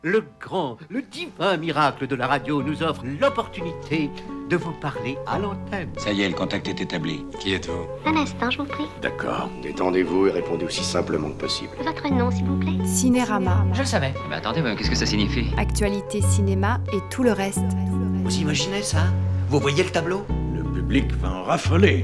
Le grand, le divin miracle de la radio nous offre l'opportunité de vous parler à l'antenne. Ça y est, le contact est établi. Qui êtes-vous? Un instant, je vous prie. D'accord. Détendez-vous et répondez aussi simplement que possible. Votre nom, s'il vous plaît. Cinérama. Je le savais. Mais attendez, qu'est-ce que ça signifie? Actualité cinéma et tout le reste. Vous imaginez ça? Vous voyez le tableau? Le public va en raffoler.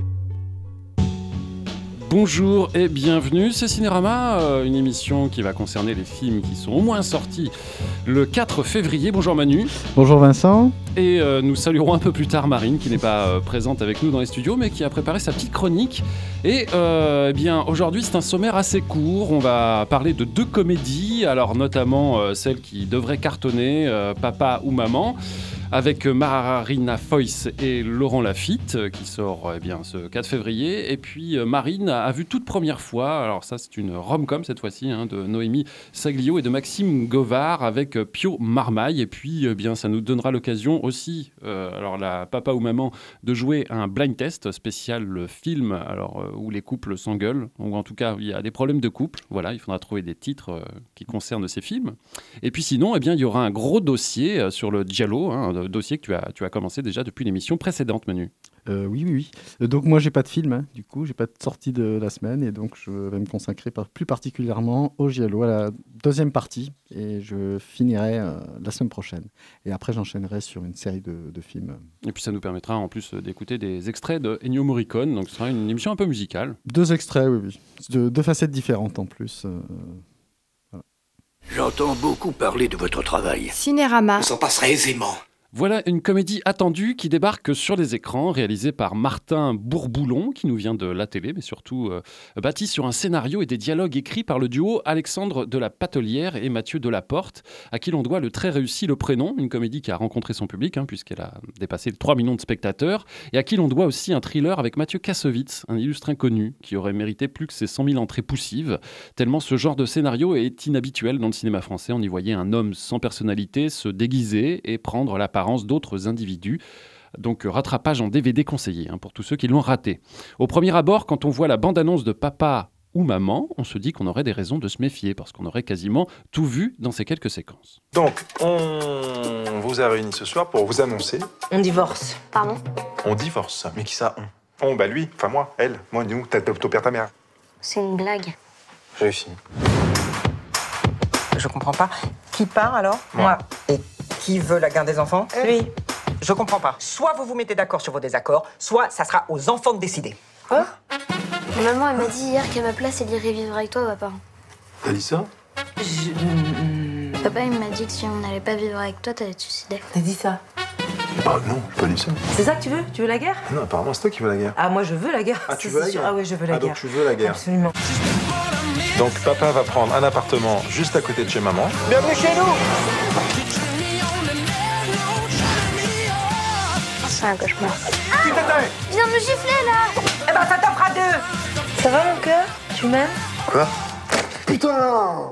Bonjour et bienvenue, c'est Cinérama, une émission qui va concerner les films qui sont au moins sortis le 4 février. Bonjour Manu. Bonjour Vincent. Et nous saluerons un peu plus tard Marine, qui n'est pas présente avec nous dans les studios, mais qui a préparé sa petite chronique. Et bien aujourd'hui, c'est un sommaire assez court. On va parler de deux comédies, alors notamment celle qui devrait cartonner, Papa ou Maman, avec Marina Foïs et Laurent Lafitte, qui sort ce 4 février. Et puis Marine a vu toute première fois, alors ça c'est une rom-com cette fois-ci, de Noémie Saglio et de Maxime Govard avec Pio Marmaille. Et puis ça nous donnera l'occasion aussi, alors la Papa ou Maman, de jouer un blind test spécial le film, où les couples s'engueulent, ou en tout cas il y a des problèmes de couple. Voilà, il faudra trouver des titres qui concernent ces films. Et puis sinon, il y aura un gros dossier sur le giallo, dossier que tu as commencé déjà depuis l'émission précédente, Manu. Oui. Donc moi, j'ai pas de film, du coup, j'ai pas de sortie de la semaine, et donc je vais me consacrer plus particulièrement au giallo, à la deuxième partie, et je finirai la semaine prochaine. Et après, j'enchaînerai sur une série de films. Et puis ça nous permettra en plus d'écouter des extraits de Ennio Morricone, donc ce sera une émission un peu musicale. Deux extraits, oui. Deux facettes différentes en plus. Voilà. J'entends beaucoup parler de votre travail. Cinérama. On s'en passerait aisément. Voilà une comédie attendue qui débarque sur les écrans, réalisée par Martin Bourboulon, qui nous vient de la télé, mais surtout bâtie sur un scénario et des dialogues écrits par le duo Alexandre de la Patelière et Mathieu Delaporte, à qui l'on doit le très réussi Le Prénom, une comédie qui a rencontré son public, puisqu'elle a dépassé les 3 millions de spectateurs, et à qui l'on doit aussi un thriller avec Mathieu Kassovitz, un illustre inconnu, qui aurait mérité plus que ses 100 000 entrées poussives, tellement ce genre de scénario est inhabituel dans le cinéma français. On y voyait un homme sans personnalité se déguiser et prendre l'apparence d'autres individus. Donc rattrapage en DVD conseillé pour tous ceux qui l'ont raté. Au premier abord, quand on voit la bande-annonce de Papa ou Maman, on se dit qu'on aurait des raisons de se méfier parce qu'on aurait quasiment tout vu dans ces quelques séquences. Donc, on vous a réunis ce soir pour vous annoncer... On divorce. Pardon? On divorce. Mais qui ça, on? Lui, enfin moi, elle, moi, nous, ton père, ta mère. C'est une blague. Réussi. Je comprends pas. Qui part alors? Moi. Et qui veut la garde des enfants? Lui. Je comprends pas. Soit vous vous mettez d'accord sur vos désaccords, soit ça sera aux enfants de décider. Quoi? Maman, elle m'a dit hier qu'à ma place, elle irait vivre avec toi, papa. T'as dit ça? Papa, il m'a dit que si on n'allait pas vivre avec toi, t'allais te suicider. T'as dit ça? Ah non, j'ai pas dit ça. C'est ça que tu veux? Tu veux la guerre? Non, apparemment, c'est toi qui veux la guerre. Ah, moi je veux la guerre. Ah, tu veux la guerre? Ah oui, je veux la guerre. Donc tu veux la guerre. Absolument. Donc papa va prendre un appartement juste à côté de chez maman. Bienvenue chez nous! C'est un cauchemar. Qui t'attend? Il vient de me gifler, là! Eh ben, ça t'en fera 2! Ça va, mon cœur? Tu m'aimes? Quoi? Putain!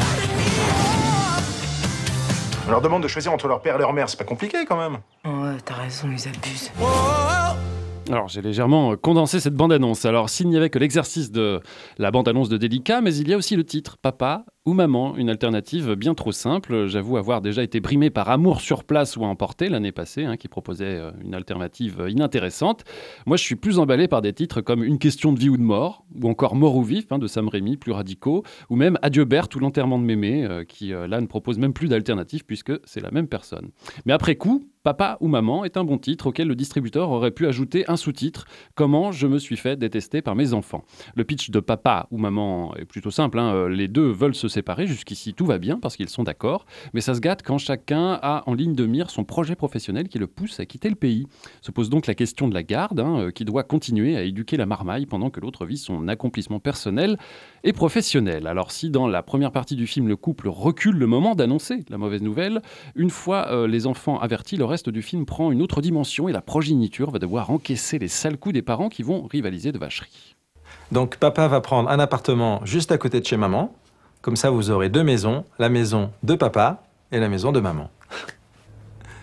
On leur demande de choisir entre leur père et leur mère, c'est pas compliqué quand même. Ouais, t'as raison, ils abusent. Alors, j'ai légèrement condensé cette bande-annonce. Alors, s'il n'y avait que l'exercice de la bande-annonce de Délicat, mais il y a aussi le titre, Papa ou Maman, une alternative bien trop simple. J'avoue avoir déjà été brimé par Amour sur place ou à emporter l'année passée, qui proposait une alternative inintéressante. Moi, je suis plus emballé par des titres comme Une question de vie ou de mort, ou encore Mort ou vif, de Sam Raimi, plus radicaux, ou même Adieu Berthe ou L'enterrement de Mémé, qui là ne propose même plus d'alternative puisque c'est la même personne. Mais après coup, Papa ou Maman est un bon titre auquel le distributeur aurait pu ajouter un sous-titre « Comment je me suis fait détester par mes enfants ». Le pitch de Papa ou Maman est plutôt simple, les deux veulent se séparer, jusqu'ici tout va bien parce qu'ils sont d'accord, mais ça se gâte quand chacun a en ligne de mire son projet professionnel qui le pousse à quitter le pays. Se pose donc la question de la garde, qui doit continuer à éduquer la marmaille pendant que l'autre vit son accomplissement personnel et professionnel. Alors si dans la première partie du film le couple recule le moment d'annoncer la mauvaise nouvelle, une fois les enfants avertis, le reste du film prend une autre dimension et la progéniture va devoir encaisser les sales coups des parents qui vont rivaliser de vacherie. Donc papa va prendre un appartement juste à côté de chez maman. Comme ça, vous aurez 2 maisons, la maison de papa et la maison de maman.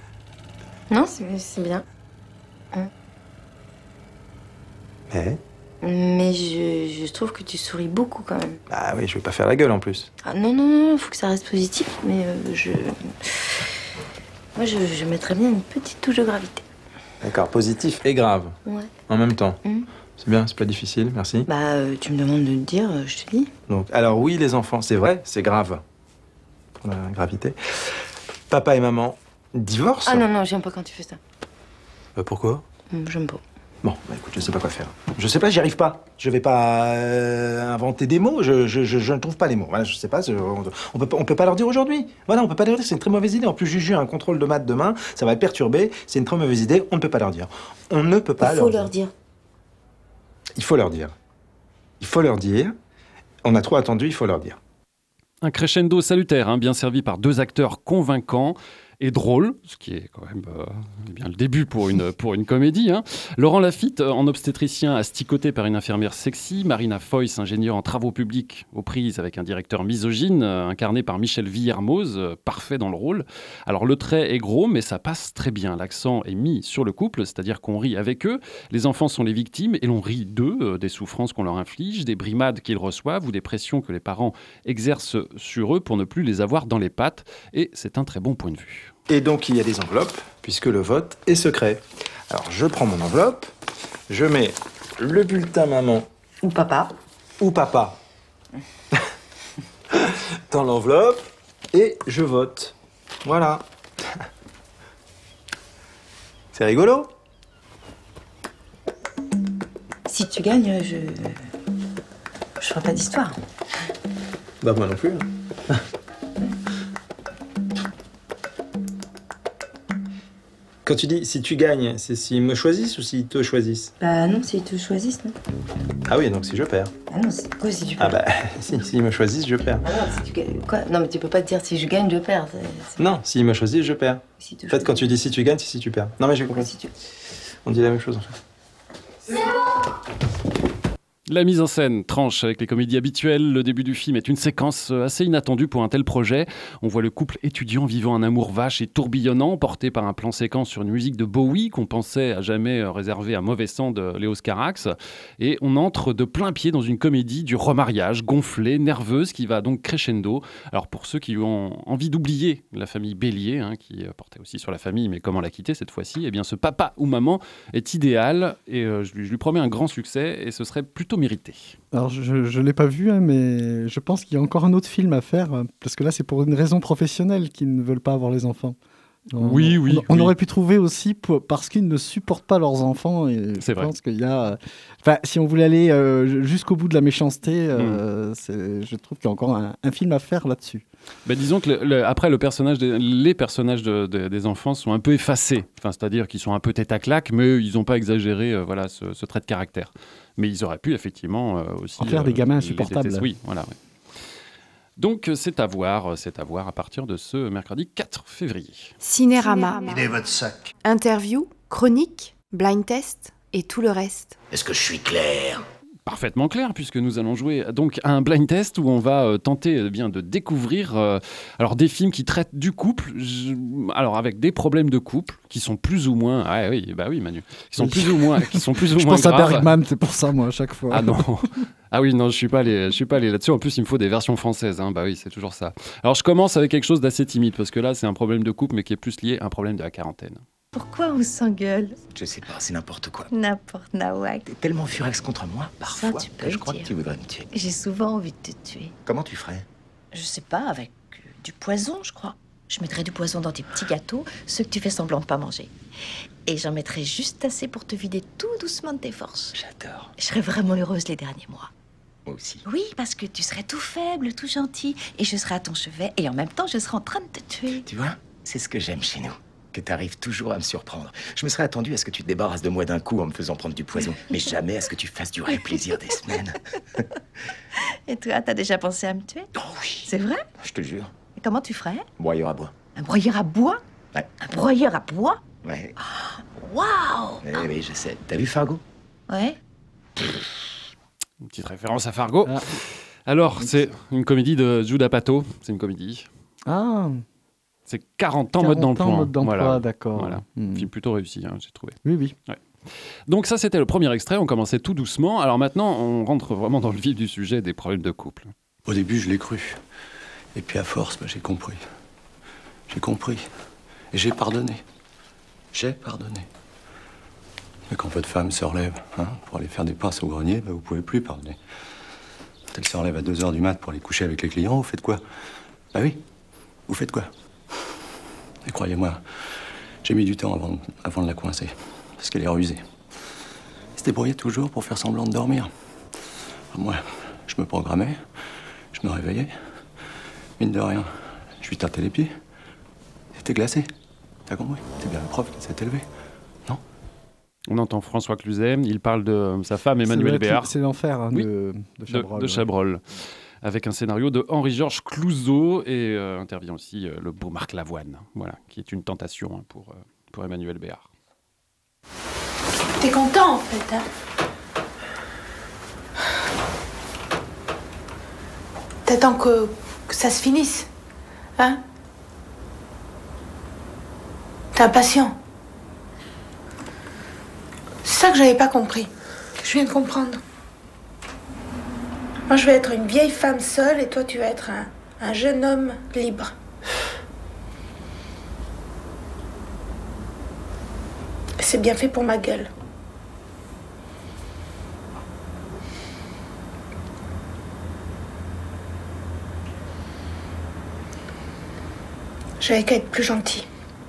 Non, c'est bien. Mais Mais je trouve que tu souris beaucoup quand même. Ah oui, je vais pas faire la gueule en plus. Ah non, faut que ça reste positif, mais Moi, je mettrais bien une petite touche de gravité. D'accord, positif et grave. Ouais. En même temps. Mmh. C'est bien, c'est pas difficile, merci. Bah, tu me demandes de te dire, je te dis. Donc, alors oui, les enfants, c'est vrai, c'est grave. Pour la gravité. Papa et maman divorcent. Ah non, j'aime pas quand tu fais ça. Pourquoi? J'aime pas. Bon, bah écoute, je sais pas quoi faire. Je sais pas, j'y arrive pas. Je vais pas inventer des mots, je ne trouve pas les mots. Voilà, je sais pas, on peut pas leur dire aujourd'hui. Voilà, on peut pas leur dire, c'est une très mauvaise idée. En plus, Juju a un contrôle de maths demain, ça va être perturbé, c'est une très mauvaise idée, on ne peut pas leur dire. On ne peut pas Il faut leur dire. Il faut leur dire. Il faut leur dire. On a trop attendu, il faut leur dire. Un crescendo salutaire, bien servi par 2 acteurs convaincants et drôle, ce qui est quand même bien le début pour une comédie. Laurent Lafitte, en obstétricien asticoté par une infirmière sexy, Marina Foïs, ingénieure en travaux publics aux prises avec un directeur misogyne, incarné par Michel Villermoz, parfait dans le rôle. Alors le trait est gros, mais ça passe très bien. L'accent est mis sur le couple, c'est-à-dire qu'on rit avec eux. Les enfants sont les victimes et l'on rit d'eux, des souffrances qu'on leur inflige, des brimades qu'ils reçoivent ou des pressions que les parents exercent sur eux pour ne plus les avoir dans les pattes. Et c'est un très bon point de vue. Et donc, il y a des enveloppes, puisque le vote est secret. Alors, je prends mon enveloppe, je mets le bulletin maman... Ou papa. Ou papa. Dans l'enveloppe, et je vote. Voilà. C'est rigolo. Si tu gagnes, je ferai pas d'histoire. Bah, moi non plus. Quand tu dis si tu gagnes, c'est s'ils me choisissent ou s'ils te choisissent? Bah non, s'ils te choisissent, non. Ah oui, donc si je perds. Ah non, c'est quoi si tu perds? Ah bah, s'ils me choisissent, je perds. Ah non, si tu gagnes... Quoi? Non, mais tu peux pas te dire si je gagne, je perds. Non, s'ils me choisissent, je perds. Si En fait, quand tu dis si tu gagnes, c'est si tu perds. Non mais j'ai compris. Si tu... On dit la même chose en fait. La mise en scène tranche avec les comédies habituelles. Le début du film est une séquence assez inattendue pour un tel projet. On voit le couple étudiant vivant un amour vache et tourbillonnant, porté par un plan séquence sur une musique de Bowie qu'on pensait à jamais réservée à mauvais sang de Léos Carax. Et on entre de plein pied dans une comédie du remariage, gonflée, nerveuse, qui va donc crescendo. Alors pour ceux qui ont envie d'oublier la famille Bélier, qui portait aussi sur la famille, mais comment la quitter cette fois-ci, eh bien ce papa ou maman est idéal et je lui promets un grand succès et ce serait plutôt mérité. Alors, je ne l'ai pas vu, mais je pense qu'il y a encore un autre film à faire, parce que là, c'est pour une raison professionnelle qu'ils ne veulent pas avoir les enfants. On aurait pu trouver aussi parce qu'ils ne supportent pas leurs enfants. Et c'est vrai. Je pense qu'il y a... Enfin, si on voulait aller jusqu'au bout de la méchanceté, je trouve qu'il y a encore un film à faire là-dessus. Disons que après, les personnages des enfants sont un peu effacés. Enfin, c'est-à-dire qu'ils sont un peu tête à claque, mais ils n'ont pas exagéré ce trait de caractère. Mais ils auraient pu effectivement aussi... En faire des gamins insupportables. Oui, voilà. Oui. Donc, c'est à voir à partir de ce mercredi 4 février. Cinérama. Il est votre sac. Interview, chronique, blind test et tout le reste. Est-ce que je suis clair? Parfaitement clair, puisque nous allons jouer donc à un blind test où on va tenter bien de découvrir alors des films qui traitent du couple, alors avec des problèmes de couple qui sont plus ou moins Manu, qui sont plus ou moins je moins pense à graves. Bergman, c'est pour ça moi à chaque fois. Ah non. Ah oui, non, je suis pas allé là-dessus. En plus, il me faut des versions françaises. Bah oui, c'est toujours ça. Alors, je commence avec quelque chose d'assez timide, parce que là, c'est un problème de couple, mais qui est plus lié à un problème de la quarantaine. Pourquoi on s'engueule? Je sais pas, c'est n'importe quoi. N'importe nawak. T'es tellement furex contre moi, parfois, tu peux que je le crois dire. que tu voudrais me tuer. J'ai souvent envie de te tuer. Comment tu ferais? Je sais pas, avec du poison, je crois. Je mettrais du poison dans tes petits gâteaux, ceux que tu fais semblant de pas manger. Et j'en mettrais juste assez pour te vider tout doucement de tes forces. J'adore. Je serais vraiment heureuse les derniers mois. Moi aussi. Oui, parce que tu serais tout faible, tout gentil, et je serais à ton chevet, et en même temps, je serais en train de te tuer. Tu vois, c'est ce que j'aime chez nous. Que t'arrives toujours à me surprendre. Je me serais attendu à ce que tu te débarrasses de moi d'un coup en me faisant prendre du poison. Mais jamais à ce que tu fasses durer le plaisir des semaines. Et toi, t'as déjà pensé à me tuer? Oh oui. C'est vrai? Je te jure. Et comment tu ferais? Broyeur à bois. Un broyeur à bois? Ouais. Un broyeur à bois? Ouais. Waouh! Oui, je sais. T'as vu Fargo? Ouais. Une petite référence à Fargo. Ah. Alors, c'est une comédie de Judd Apatow. C'est une comédie. Ah. C'est 40 ans mode d'emploi. Mode d'emploi, d'accord. Voilà. Film plutôt réussi, j'ai trouvé. Oui. Ouais. Donc ça, c'était le premier extrait, on commençait tout doucement. Alors maintenant, on rentre vraiment dans le vif du sujet des problèmes de couple. Au début, je l'ai cru. Et puis à force, j'ai compris. J'ai compris. Et j'ai pardonné. J'ai pardonné. Mais quand votre femme se relève pour aller faire des passes au grenier, vous pouvez plus pardonner. Quand elle se relève à 2h du mat pour aller coucher avec les clients, vous faites quoi? Bah oui, vous faites quoi? Et croyez-moi, j'ai mis du temps avant de la coincer. Parce qu'elle est rusée. Elle se débrouillait toujours pour faire semblant de dormir. Moi, je me programmais, je me réveillais. Mine de rien, je lui tâtais les pieds. C'était glacé. T'as compris? C'est bien la preuve qu'elle s'est élevée. Non? On entend François Cluzet, il parle de sa femme Emmanuelle Béard. C'est l'enfer Oui, de Chabrol. De Chabrol. Avec un scénario de Henri-Georges Clouzot et intervient aussi le beau Marc Lavoine, voilà, qui est une tentation pour Emmanuelle Béard. T'es content en fait, hein? T'attends que ça se finisse, hein? T'es impatient. C'est ça que j'avais pas compris, que je viens de comprendre. Moi, je vais être une vieille femme seule et toi, tu vas être un jeune homme libre. C'est bien fait pour ma gueule. J'avais qu'à être plus gentille.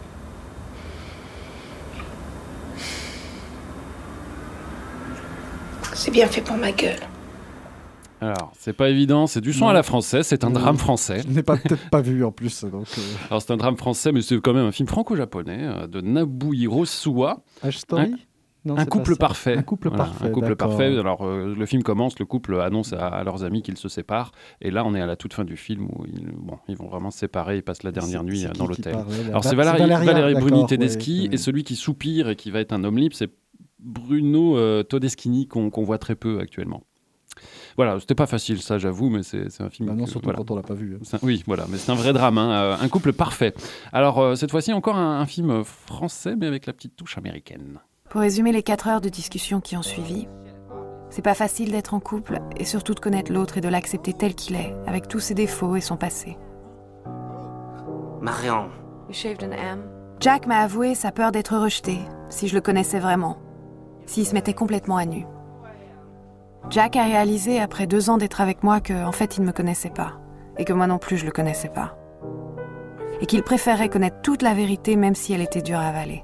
C'est bien fait pour ma gueule. Alors, c'est pas évident, c'est du son à la française, c'est un drame français. Je n'ai peut-être pas vu en plus. Donc, Alors, c'est un drame français, mais c'est quand même un film franco-japonais de Nobuhiro Suwa. H-Story Un couple parfait. Un couple Voilà, parfait. un couple d'accord. parfait. Alors, le film commence, le couple annonce à leurs amis qu'ils se séparent. Et là, on est à la toute fin du film où ils vont vraiment se séparer. Ils passent la dernière nuit dans l'hôtel. Alors, c'est Valérie Bruni Tedeschi. Et celui qui soupire et qui va être un homme libre, c'est Bruno Todeschini qu'on voit très peu actuellement. Voilà, c'était pas facile, ça, j'avoue, mais c'est un film. Bah non, surtout quand on l'a pas vu. Oui, voilà, mais c'est un vrai drame, un couple parfait. Alors, cette fois-ci, encore un film français, mais avec la petite touche américaine. Pour résumer les 4 heures de discussion qui ont suivi, c'est pas facile d'être en couple et surtout de connaître l'autre et de l'accepter tel qu'il est, avec tous ses défauts et son passé. Marion. Jack m'a avoué sa peur d'être rejeté, si je le connaissais vraiment, s'il se mettait complètement à nu. Jack a réalisé, après 2 ans d'être avec moi, qu'en fait, il ne me connaissait pas, et que moi non plus, je le connaissais pas. Et qu'il préférait connaître toute la vérité, même si elle était dure à avaler.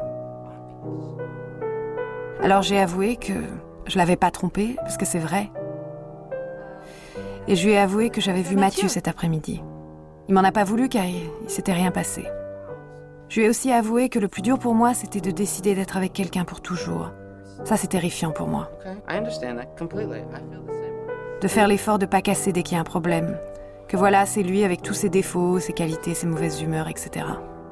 Alors j'ai avoué que je l'avais pas trompé, parce que c'est vrai. Et je lui ai avoué que j'avais vu Mathieu cet après-midi. Il m'en a pas voulu car il s'était rien passé. Je lui ai aussi avoué que le plus dur pour moi, c'était de décider d'être avec quelqu'un pour toujours. Ça, c'est terrifiant pour moi. De faire l'effort de pas casser dès qu'il y a un problème. Que voilà, c'est lui avec tous ses défauts, ses qualités, ses mauvaises humeurs, etc.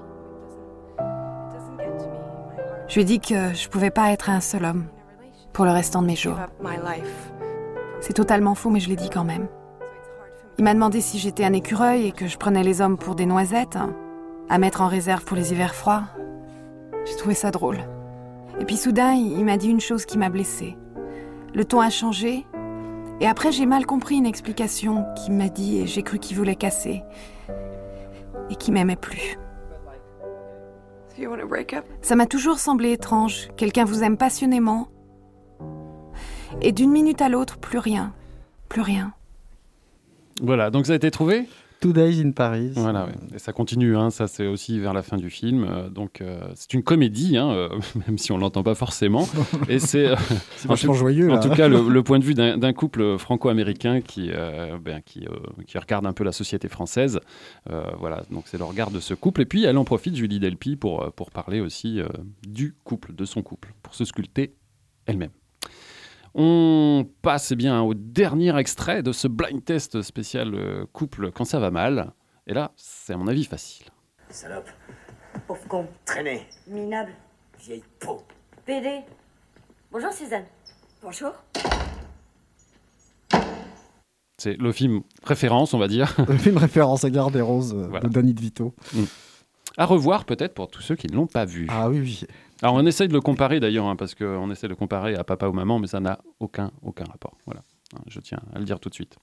Je lui ai dit que je pouvais pas être un seul homme pour le restant de mes jours. C'est totalement faux, mais je l'ai dit quand même. Il m'a demandé si j'étais un écureuil et que je prenais les hommes pour des noisettes, à mettre en réserve pour les hivers froids. J'ai trouvé ça drôle. Et puis soudain, il m'a dit une chose qui m'a blessée. Le ton a changé, et après j'ai mal compris une explication qu'il m'a dit et j'ai cru qu'il voulait casser. Et qu'il m'aimait plus. Ça m'a toujours semblé étrange. Quelqu'un vous aime passionnément. Et d'une minute à l'autre, plus rien. Plus rien. Voilà, donc ça a été trouvé ? 2 Days in Paris. Voilà, ouais. Et ça continue, ça c'est aussi vers la fin du film. C'est une comédie, même si on ne l'entend pas forcément. Et c'est vachement joyeux. En là. tout cas, le point de vue d'un couple franco-américain qui regarde un peu la société française. Voilà, donc c'est le regard de ce couple. Et puis elle en profite, Julie Delpy, pour parler aussi du couple, de son couple, pour se sculpter elle-même. On passe au dernier extrait de ce blind test spécial couple quand ça va mal. Et là, c'est à mon avis facile. Salope. Pauvre con. Traîner. Minable. Vieille peau. PD. Bonjour Suzanne. Bonjour. C'est le film référence, on va dire. Le film référence à Gare des Roses Voilà. de Danny DeVito. À revoir peut-être pour tous ceux qui ne l'ont pas vu. Ah oui. Alors on essaye de le comparer d'ailleurs, parce qu'on essaie de le comparer à Papa ou Maman, mais ça n'a aucun rapport. Voilà, je tiens à le dire tout de suite.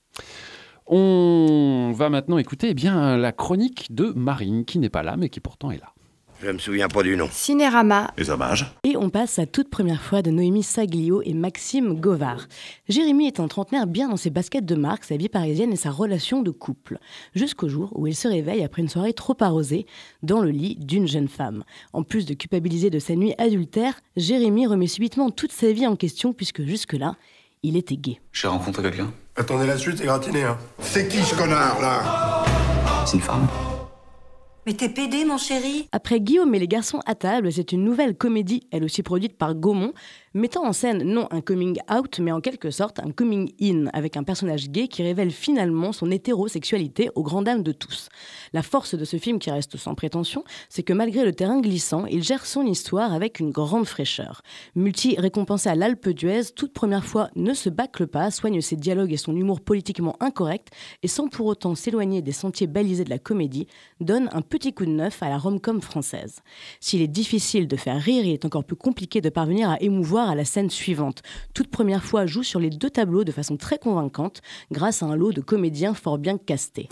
On va maintenant écouter la chronique de Marine, qui n'est pas là, mais qui pourtant est là. Je me souviens pas du nom. Cinérama. Les hommages. Et on passe à toute première fois de Noémie Saglio et Maxime Govard. Jérémy est un trentenaire bien dans ses baskets de marque, sa vie parisienne et sa relation de couple. Jusqu'au jour où il se réveille après une soirée trop arrosée dans le lit d'une jeune femme. En plus de culpabiliser de sa nuit adultère, Jérémy remet subitement toute sa vie en question puisque jusque-là, il était gay. J'ai rencontré quelqu'un. Attendez là-dessus, t'es gratiné, hein. C'est qui ce connard, là? C'est une femme. Mais t'es pédé, mon chéri. Après Guillaume et les garçons à table, c'est une nouvelle comédie, elle aussi produite par Gaumont, mettant en scène non un coming out, mais en quelque sorte un coming in, avec un personnage gay qui révèle finalement son hétérosexualité aux grandes dames de tous. La force de ce film, qui reste sans prétention, c'est que malgré le terrain glissant, il gère son histoire avec une grande fraîcheur. Multi-récompensé à l'Alpe d'Huez, toute première fois ne se bâcle pas, soigne ses dialogues et son humour politiquement incorrect, et sans pour autant s'éloigner des sentiers balisés de la comédie, donne un petit coup de neuf à la rom-com française. S'il est difficile de faire rire, il est encore plus compliqué de parvenir à émouvoir à la scène suivante. Toute première fois joue sur les deux tableaux de façon très convaincante, grâce à un lot de comédiens fort bien castés.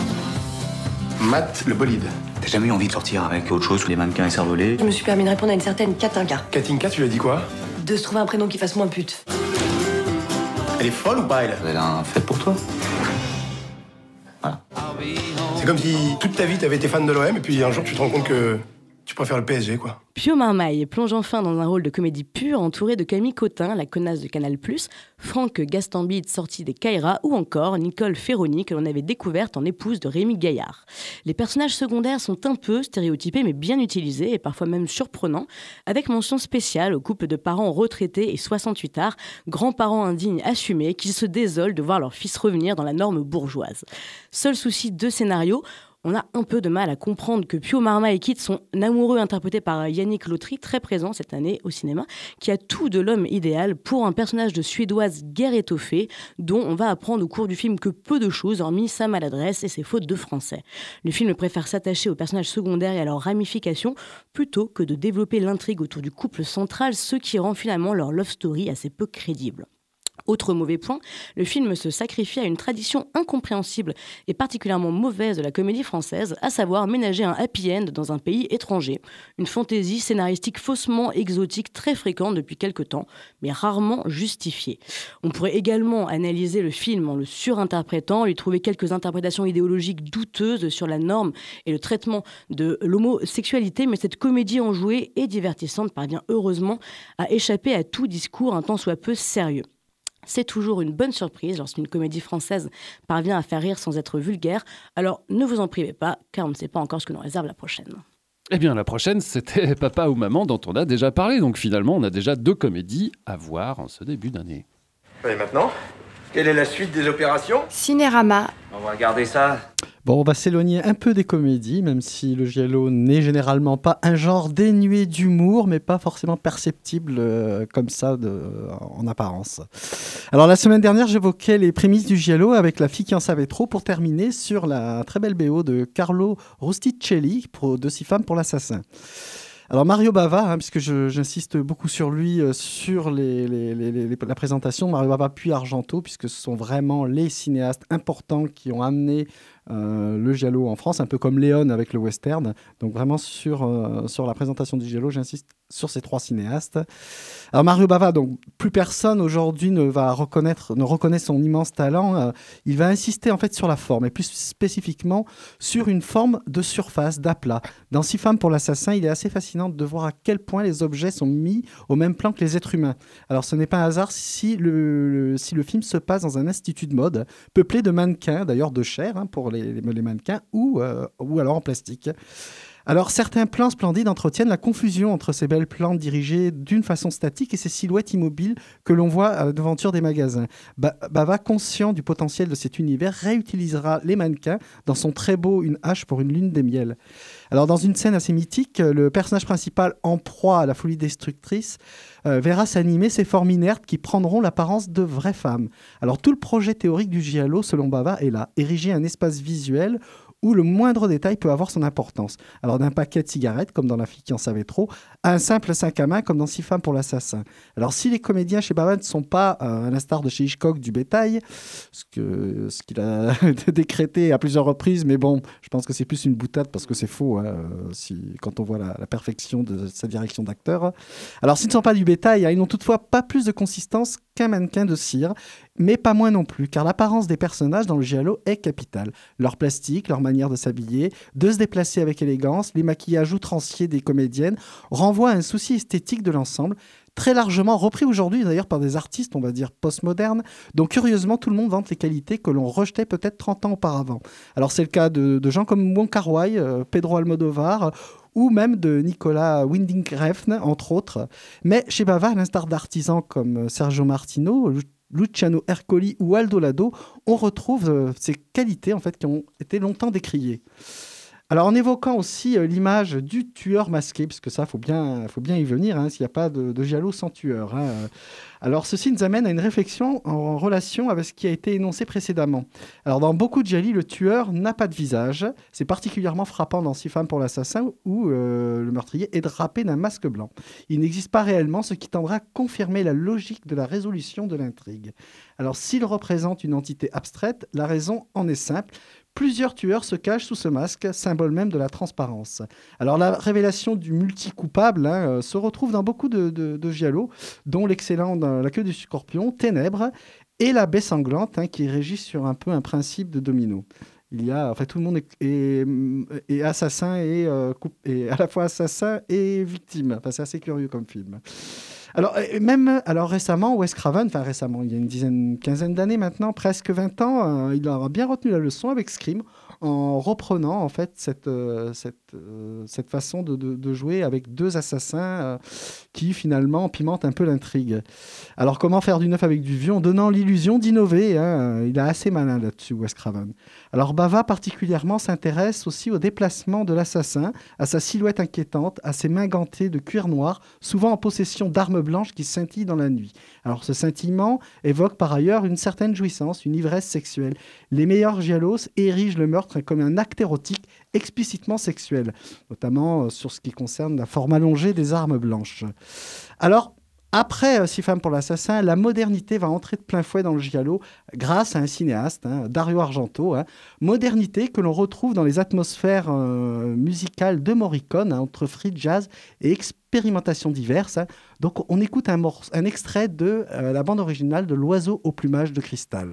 Matt, le bolide. T'as jamais eu envie de sortir avec autre chose que les mannequins et cervelés? Je me suis permis de répondre à une certaine Katinka. Katinka, tu lui as dit quoi? De se trouver un prénom qui fasse moins pute. Elle est folle ou pas, elle? Elle a un fait pour toi. Voilà. C'est comme si toute ta vie t'avais été fan de l'OM et puis un jour tu te rends compte que tu préfères le PSG, quoi. Pio Marmaille plonge enfin dans un rôle de comédie pure entouré de Camille Cotin, la connasse de Canal+, Franck Gastambide sorti des Caïras ou encore Nicole Ferroni que l'on avait découverte en épouse de Rémi Gaillard. Les personnages secondaires sont un peu stéréotypés mais bien utilisés et parfois même surprenants, avec mention spéciale au couple de parents retraités et 68ards, grands-parents indignes assumés qui se désolent de voir leur fils revenir dans la norme bourgeoise. Seul souci de scénario, on a un peu de mal à comprendre que Pio Marmaille quitte son amoureux interprété par Yannick Lautry, très présent cette année au cinéma, qui a tout de l'homme idéal pour un personnage de Suédoise guère étoffé, dont on va apprendre au cours du film que peu de choses, hormis sa maladresse et ses fautes de français. Le film préfère s'attacher aux personnages secondaires et à leurs ramifications, plutôt que de développer l'intrigue autour du couple central, ce qui rend finalement leur love story assez peu crédible. Autre mauvais point, le film se sacrifie à une tradition incompréhensible et particulièrement mauvaise de la comédie française, à savoir ménager un happy end dans un pays étranger. Une fantaisie scénaristique faussement exotique très fréquente depuis quelque temps, mais rarement justifiée. On pourrait également analyser le film en le surinterprétant, lui trouver quelques interprétations idéologiques douteuses sur la norme et le traitement de l'homosexualité, mais cette comédie enjouée et divertissante parvient heureusement à échapper à tout discours un tant soit peu sérieux. C'est toujours une bonne surprise lorsqu'une comédie française parvient à faire rire sans être vulgaire. Alors ne vous en privez pas, car on ne sait pas encore ce que nous réserve la prochaine. Eh bien, la prochaine, c'était Papa ou Maman, dont on a déjà parlé. Donc finalement, on a déjà 2 comédies à voir en ce début d'année. Et maintenant, quelle est la suite des opérations? Cinérama. On va regarder ça. Bon, on va s'éloigner un peu des comédies, même si le giallo n'est généralement pas un genre dénué d'humour, mais pas forcément perceptible comme ça en apparence. Alors la semaine dernière, j'évoquais les prémices du giallo avec La fille qui en savait trop, pour terminer sur la très belle BO de Carlo Rusticelli de 6 femmes pour l'assassin. Alors Mario Bava, puisque j'insiste beaucoup sur lui, sur la présentation, Mario Bava puis Argento, puisque ce sont vraiment les cinéastes importants qui ont amené le giallo en France, un peu comme Léon avec le western. Donc vraiment sur la présentation du giallo, j'insiste sur ces 3 cinéastes. Alors Mario Bava, donc plus personne aujourd'hui ne reconnaît son immense talent. Il va insister en fait sur la forme, et plus spécifiquement sur une forme de surface, d'aplat. Dans 6 femmes pour l'assassin, il est assez fascinant de voir à quel point les objets sont mis au même plan que les êtres humains. Alors ce n'est pas un hasard si le film se passe dans un institut de mode, peuplé de mannequins, d'ailleurs de chair pour les mannequins, ou alors en plastique. Alors, certains plans splendides entretiennent la confusion entre ces belles plantes dirigées d'une façon statique et ces silhouettes immobiles que l'on voit à la devanture des magasins. Bava, conscient du potentiel de cet univers, réutilisera les mannequins dans son très beau Une hache pour une lune des miels. Alors, dans une scène assez mythique, le personnage principal, en proie à la folie destructrice, verra s'animer ces formes inertes qui prendront l'apparence de vraies femmes. Alors, tout le projet théorique du giallo, selon Bava, est là, ériger un espace visuel où le moindre détail peut avoir son importance. Alors d'un paquet de cigarettes, comme dans La fille qui en savait trop, à un simple sac à main, comme dans 6 femmes pour l'assassin. Alors si les comédiens chez Bava ne sont pas, à l'instar de chez Hitchcock, du bétail, ce qu'il a décrété à plusieurs reprises, mais bon, je pense que c'est plus une boutade parce que c'est faux, hein, quand on voit la perfection de sa direction d'acteur. Alors s'ils ne sont pas du bétail, hein, ils n'ont toutefois pas plus de consistance qu'un mannequin de cire, mais pas moins non plus, car l'apparence des personnages dans le giallo est capitale. Leur plastique, leur manière de s'habiller, de se déplacer avec élégance, les maquillages outranciers des comédiennes renvoient à un souci esthétique de l'ensemble, très largement repris aujourd'hui d'ailleurs par des artistes, on va dire, postmodernes, dont curieusement tout le monde vante les qualités que l'on rejetait peut-être 30 ans auparavant. Alors c'est le cas de gens comme Wong Kar-wai, Pedro Almodovar, ou même de Nicolas Winding Refn, entre autres. Mais chez Bava, à l'instar d'artisans comme Sergio Martino, Luciano Ercoli ou Aldo Lado, on retrouve ces qualités en fait, qui ont été longtemps décriées. Alors en évoquant aussi l'image du tueur masqué, puisque ça, faut bien y venir, hein, s'il n'y a pas de giallo sans tueur. Hein. Alors ceci nous amène à une réflexion en relation avec ce qui a été énoncé précédemment. Alors dans beaucoup de gialli, le tueur n'a pas de visage. C'est particulièrement frappant dans 6 femmes pour l'assassin, où le meurtrier est drapé d'un masque blanc. Il n'existe pas réellement, ce qui tendra à confirmer la logique de la résolution de l'intrigue. Alors s'il représente une entité abstraite, la raison en est simple. Plusieurs tueurs se cachent sous ce masque, symbole même de la transparence. Alors la révélation du multi-coupable se retrouve dans beaucoup de giallo, dont l'excellent La queue du scorpion, Ténèbres, et La baie sanglante, qui régit sur un peu un principe de domino. Il y a, en fait, tout le monde est assassin et à la fois assassin et victime. Enfin, c'est assez curieux comme film. Alors récemment, Wes Craven, il y a une quinzaine d'années maintenant, presque 20 ans, il aura bien retenu la leçon avec Scream, en reprenant en fait cette façon de jouer avec 2 assassins qui finalement pimentent un peu l'intrigue. Alors comment faire du neuf avec du vieux en donnant l'illusion d'innover, il est assez malin là-dessus, Wes Craven. Alors Bava particulièrement s'intéresse aussi au déplacement de l'assassin, à sa silhouette inquiétante, à ses mains gantées de cuir noir, souvent en possession d'armes blanches qui scintillent dans la nuit. Alors ce scintillement évoque par ailleurs une certaine jouissance, une ivresse sexuelle. Les meilleurs giallos érigent le meurtre comme un acte érotique explicitement sexuel, notamment sur ce qui concerne la forme allongée des armes blanches. Alors, après 6 femmes pour l'assassin, la modernité va entrer de plein fouet dans le giallo grâce à un cinéaste, Dario Argento. Modernité que l'on retrouve dans les atmosphères musicales de Morricone, entre free jazz et expérimentations diverses. Donc on écoute un extrait de la bande originale de L'oiseau au plumage de cristal.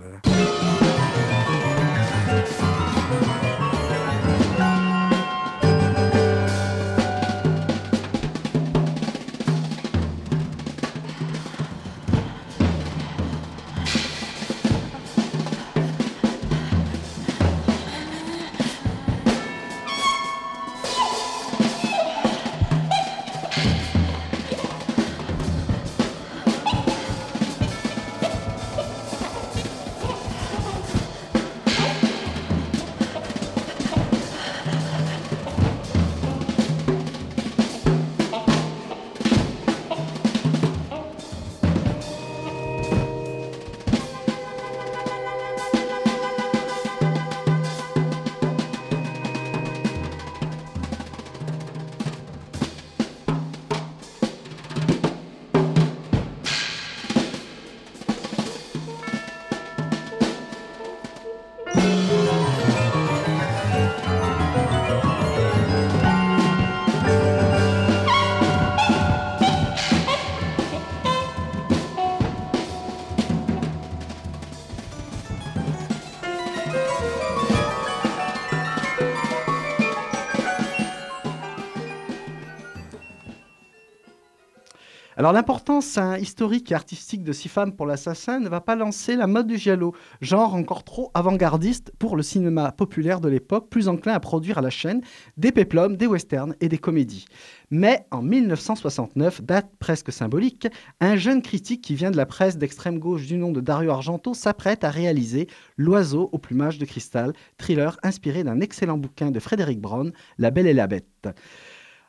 Alors l'importance historique et artistique de 6 femmes pour l'assassin ne va pas lancer la mode du giallo, genre encore trop avant-gardiste pour le cinéma populaire de l'époque, plus enclin à produire à la chaîne des péplums, des westerns et des comédies. Mais en 1969, date presque symbolique, un jeune critique qui vient de la presse d'extrême gauche du nom de Dario Argento s'apprête à réaliser L'oiseau au plumage de cristal, thriller inspiré d'un excellent bouquin de Frédéric Brown, La Belle et la Bête.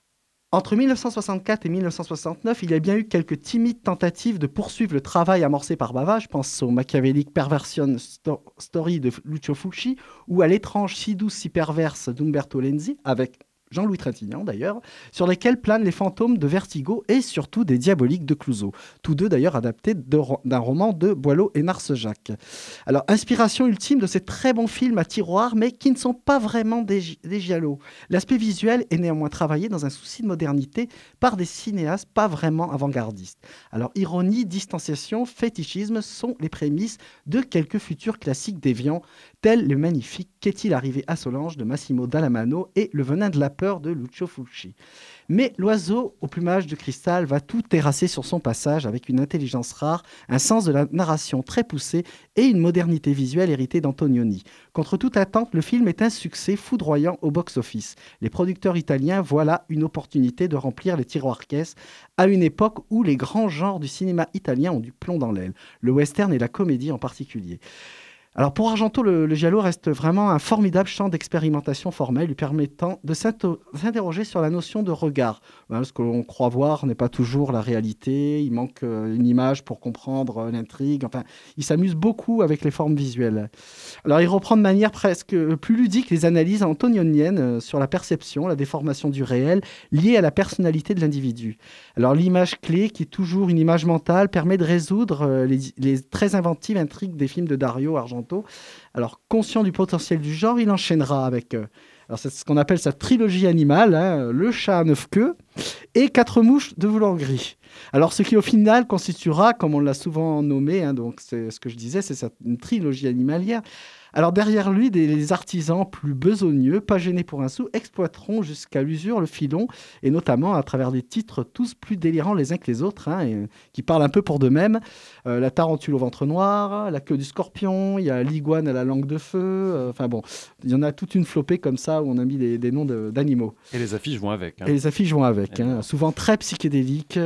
Entre 1964 et 1969, il y a bien eu quelques timides tentatives de poursuivre le travail amorcé par Bava. Je pense au machiavélique Perversion Story de Lucio Fulci ou à l'étrange Si douce, si perverse d'Umberto Lenzi, avec Jean-Louis Trintignant d'ailleurs, sur lesquels planent les fantômes de Vertigo et surtout des Diaboliques de Clouzot, tous deux d'ailleurs adaptés d'un roman de Boileau et Narcejac. Alors, inspiration ultime de ces très bons films à tiroir, mais qui ne sont pas vraiment des giallo. L'aspect visuel est néanmoins travaillé dans un souci de modernité par des cinéastes pas vraiment avant-gardistes. Alors, ironie, distanciation, fétichisme sont les prémices de quelques futurs classiques déviants, tels le magnifique Qu'est-il arrivé à Solange de Massimo Dallamano et Le venin de la peur de Lucio Fulci. Mais l'oiseau au plumage de cristal va tout terrasser sur son passage avec une intelligence rare, un sens de la narration très poussé et une modernité visuelle héritée d'Antonioni. Contre toute attente, le film est un succès foudroyant au box-office. Les producteurs italiens voient là une opportunité de remplir les tiroirs-caisses à une époque où les grands genres du cinéma italien ont du plomb dans l'aile, le western et la comédie en particulier. Alors pour Argento, le giallo reste vraiment un formidable champ d'expérimentation formelle lui permettant de s'interroger sur la notion de regard. Ce que l'on croit voir n'est pas toujours la réalité, il manque une image pour comprendre l'intrigue, enfin, il s'amuse beaucoup avec les formes visuelles. Alors il reprend de manière presque plus ludique les analyses antonioniennes sur la perception, la déformation du réel liée à la personnalité de l'individu. Alors l'image clé, qui est toujours une image mentale, permet de résoudre les très inventives intrigues des films de Dario Argento. Alors, conscient du potentiel du genre, il enchaînera avec alors c'est ce qu'on appelle sa trilogie animale, Le chat à 9 queues et 4 mouches de velours gris. Alors, ce qui au final constituera, comme on l'a souvent nommé, donc c'est ce que je disais, c'est une trilogie animalière. Alors derrière lui, des artisans plus besogneux, pas gênés pour un sou, exploiteront jusqu'à l'usure le filon, et notamment à travers des titres tous plus délirants les uns que les autres, qui parlent un peu pour d'eux-mêmes. La tarentule au ventre noir, la queue du scorpion, il y a l'iguane à la langue de feu, enfin bon, il y en a toute une flopée comme ça où on a mis des noms d'animaux. Et les affiches vont avec. Et les affiches vont avec, souvent très psychédéliques.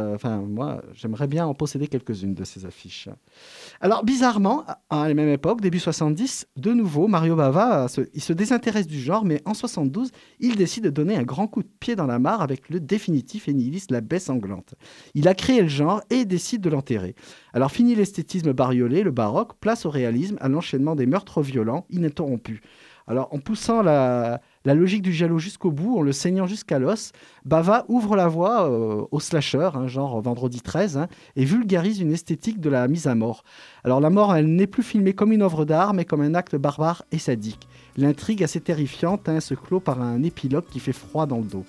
Moi, j'aimerais bien en posséder quelques-unes de ces affiches. Alors bizarrement, à la même époque, début 70, de nouveau, Mario Bava, il se désintéresse du genre, mais en 72, il décide de donner un grand coup de pied dans la mare avec le définitif et nihiliste La Baie sanglante. Il a créé le genre et décide de l'enterrer. Alors fini l'esthétisme bariolé, le baroque, place au réalisme, à l'enchaînement des meurtres violents ininterrompus. Alors, en poussant la logique du giallo jusqu'au bout, en le saignant jusqu'à l'os, Bava ouvre la voie au slasher, genre Vendredi 13, et vulgarise une esthétique de la mise à mort. Alors, la mort, elle n'est plus filmée comme une œuvre d'art, mais comme un acte barbare et sadique. L'intrigue assez terrifiante se clôt par un épilogue qui fait froid dans le dos.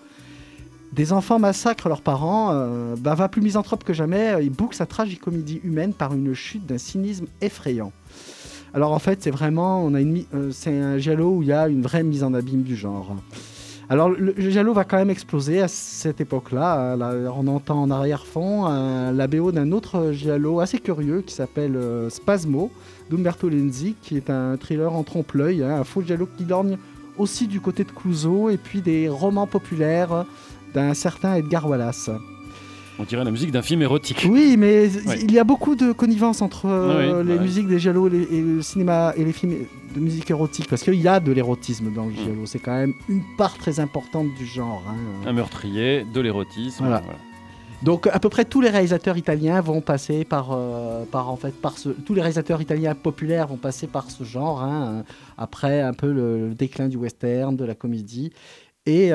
Des enfants massacrent leurs parents. Bava, plus misanthrope que jamais, il boucle sa tragicomédie humaine par une chute d'un cynisme effrayant. Alors en fait, c'est vraiment, c'est un giallo où il y a une vraie mise en abîme du genre. Alors le giallo va quand même exploser à cette époque-là. On entend en arrière-fond la BO d'un autre giallo assez curieux qui s'appelle Spasmo d'Umberto Lenzi, qui est un thriller en trompe-l'œil, un faux giallo qui lorgne aussi du côté de Clouzot et puis des romans populaires d'un certain Edgar Wallace. On dirait la musique d'un film érotique. Oui, mais il y a beaucoup de connivence entre les musiques des giallo et le cinéma et les films de musique érotique, parce qu'il y a de l'érotisme dans le giallo. C'est quand même une part très importante du genre. Un meurtrier, de l'érotisme. Voilà. Donc à peu près tous les réalisateurs italiens vont passer tous les réalisateurs italiens populaires vont passer par ce genre. Après un peu le déclin du western, de la comédie, et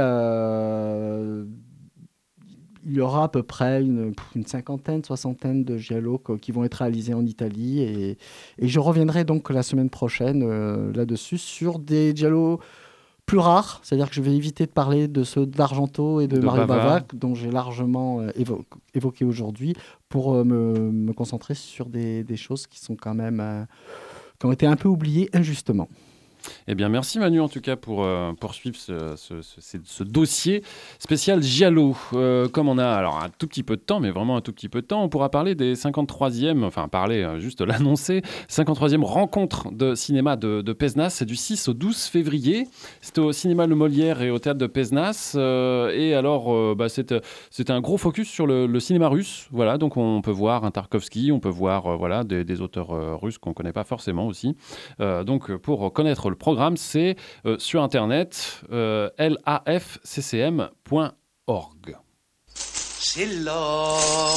il y aura à peu près une cinquantaine, soixantaine de giallo qui vont être réalisés en Italie. Et je reviendrai donc la semaine prochaine là-dessus sur des giallo plus rares. C'est-à-dire que je vais éviter de parler de ceux d'Argento et de Mario Bava, dont j'ai largement évoqué aujourd'hui, pour me concentrer sur des choses qui sont quand même qui ont été un peu oubliées injustement. Eh bien, merci Manu en tout cas pour poursuivre ce dossier spécial giallo. Comme on a alors un tout petit peu de temps, mais vraiment un tout petit peu de temps, on pourra parler des 53e, enfin juste l'annoncer, 53e rencontre de cinéma de Pézenas. C'est du 6 au 12 février. C'est au cinéma Le Molière et au théâtre de Pézenas. Et alors, c'est un gros focus sur le cinéma russe. Voilà, donc on peut voir un Tarkovsky, on peut voir des auteurs russes qu'on ne connaît pas forcément aussi. Donc pour connaître le programme, c'est sur internet lafccm.fr. C'est l'or.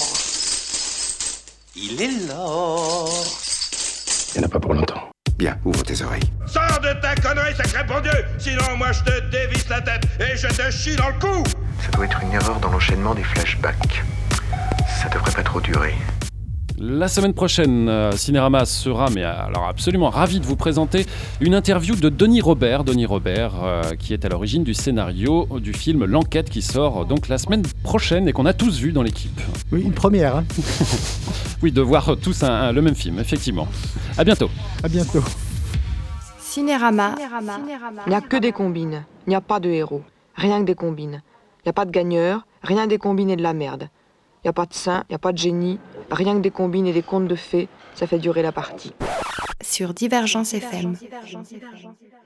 Il est l'or. Il n'y en a pas pour longtemps. Bien, ouvre tes oreilles. Sors de ta connerie, sacré bon Dieu! Sinon, moi, je te dévisse la tête et je te chie dans le cou! Ça doit être une erreur dans l'enchaînement des flashbacks. Ça devrait pas trop durer. La semaine prochaine, Cinérama sera alors absolument ravi de vous présenter une interview de Denis Robert. Denis Robert, qui est à l'origine du scénario du film L'Enquête, qui sort donc la semaine prochaine et qu'on a tous vu dans l'équipe. Oui, une première. Hein. Oui, de voir tous le même film, effectivement. À bientôt. À bientôt. Cinérama. Il n'y a que des combines. Il n'y a pas de héros. Rien que des combines. Il n'y a pas de gagneurs. Rien des combines et de la merde. Il n'y a pas de saint, il n'y a pas de génie. Rien que des combines et des contes de fées. Ça fait durer la partie. Sur Divergence FM.